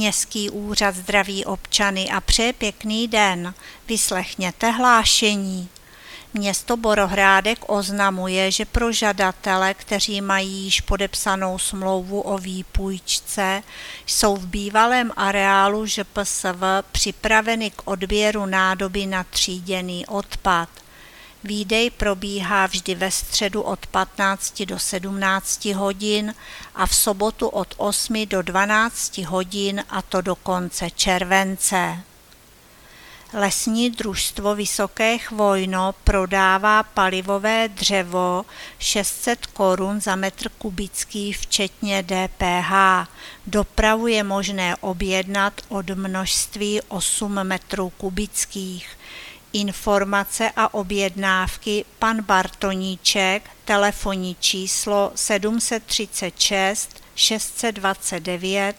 Městský úřad zdraví občany a přeje pěkný den. Vyslechněte hlášení. Město Borohrádek oznamuje, že pro žadatele, kteří mají již podepsanou smlouvu o výpůjčce, jsou v bývalém areálu ŽPSV připraveny k odběru nádoby na tříděný odpad. Výdej probíhá vždy ve středu od 15 do 17 hodin a v sobotu od 8 do 12 hodin, a to do konce července. Lesní družstvo Vysoké Chvojno prodává palivové dřevo 600 korun za metr kubický včetně DPH. Dopravu je možné objednat od množství 8 metrů kubických. Informace a objednávky pan Bartoníček, telefonní číslo 736 629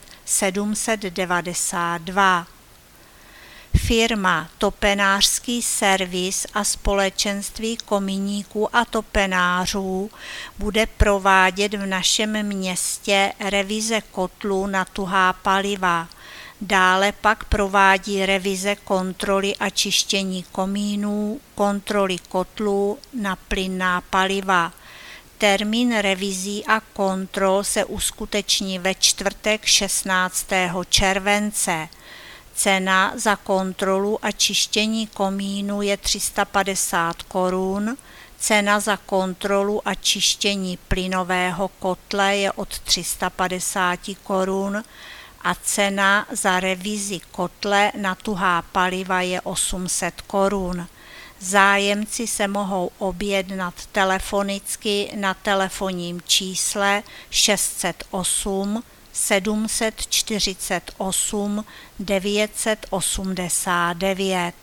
792. Firma Topenářský servis a společenství komíníků a topenářů bude provádět v našem městě revize kotlů na tuhá paliva. Dále pak provádí revize kontroly a čištění komínů, kontroly kotlů na plynná paliva. Termín revizí a kontrol se uskuteční ve čtvrtek 16. července. Cena za kontrolu a čištění komínu je 350 korun, cena za kontrolu a čištění plynového kotle je od 350 korun a cena za revizi kotle na tuhá paliva je 800 korun. Zájemci se mohou objednat telefonicky na telefonním čísle 608 748 989.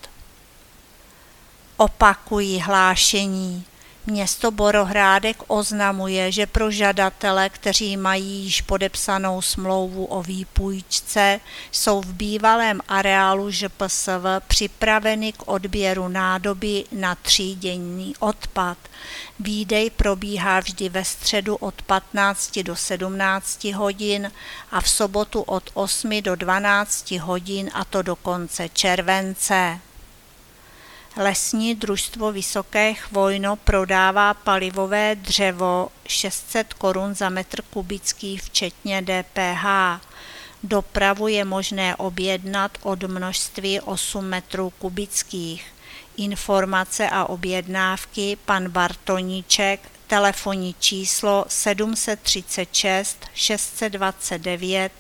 Opakují hlášení. Město Borohrádek oznamuje, že pro žadatele, kteří mají již podepsanou smlouvu o výpůjčce, jsou v bývalém areálu ŽPSV připraveny k odběru nádoby na tříděný odpad. Výdej probíhá vždy ve středu od 15 do 17 hodin a v sobotu od 8 do 12 hodin, a to do konce července. Lesní družstvo Vysoké Chvojno prodává palivové dřevo 600 korun za metr kubický včetně DPH. Dopravu je možné objednat od množství 8 metrů kubických. Informace a objednávky pan Bartoníček, telefonní číslo 736 629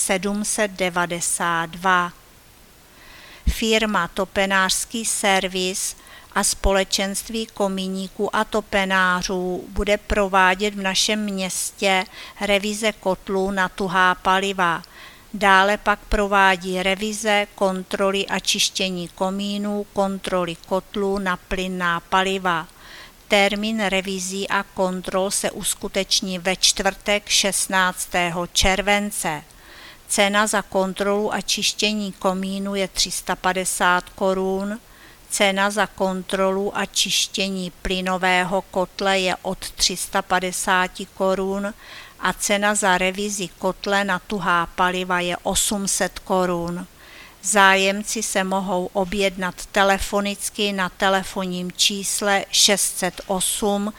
792. Firma Topenářský servis a společenství komíníků a topenářů bude provádět v našem městě revize kotlů na tuhá paliva. Dále pak provádí revize, kontroly a čištění komínů, kontroly kotlů na plynná paliva. Termín revizí a kontrol se uskuteční ve čtvrtek 16. července. Cena za kontrolu a čištění komínu je 350 korun, cena za kontrolu a čištění plynového kotle je od 350 korun a cena za revizi kotle na tuhá paliva je 800 korun. Zájemci se mohou objednat telefonicky na telefonním čísle 608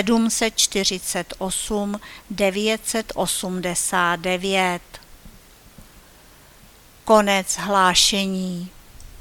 748 989. Konec hlášení.